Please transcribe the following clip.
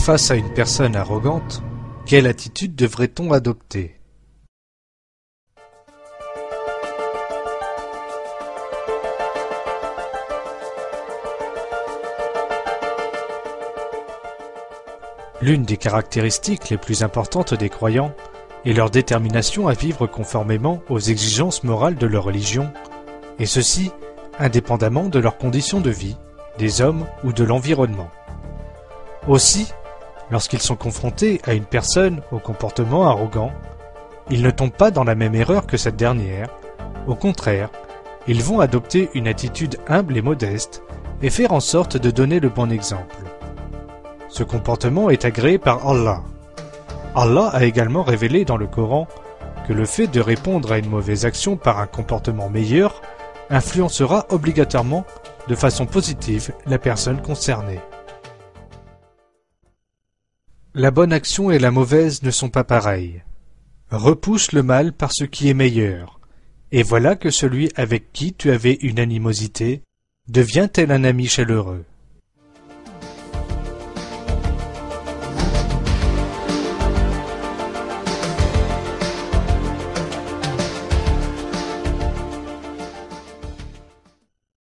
Face à une personne arrogante, quelle attitude devrait-on adopter? L'une des caractéristiques les plus importantes des croyants est leur détermination à vivre conformément aux exigences morales de leur religion, et ceci indépendamment de leurs conditions de vie, des hommes ou de l'environnement. Aussi, lorsqu'ils sont confrontés à une personne au comportement arrogant, ils ne tombent pas dans la même erreur que cette dernière. Au contraire, ils vont adopter une attitude humble et modeste et faire en sorte de donner le bon exemple. Ce comportement est agréé par Allah. Allah a également révélé dans le Coran que le fait de répondre à une mauvaise action par un comportement meilleur influencera obligatoirement de façon positive la personne concernée. La bonne action et la mauvaise ne sont pas pareilles. Repousse le mal par ce qui est meilleur, et voilà que celui avec qui tu avais une animosité devient tel un ami chaleureux.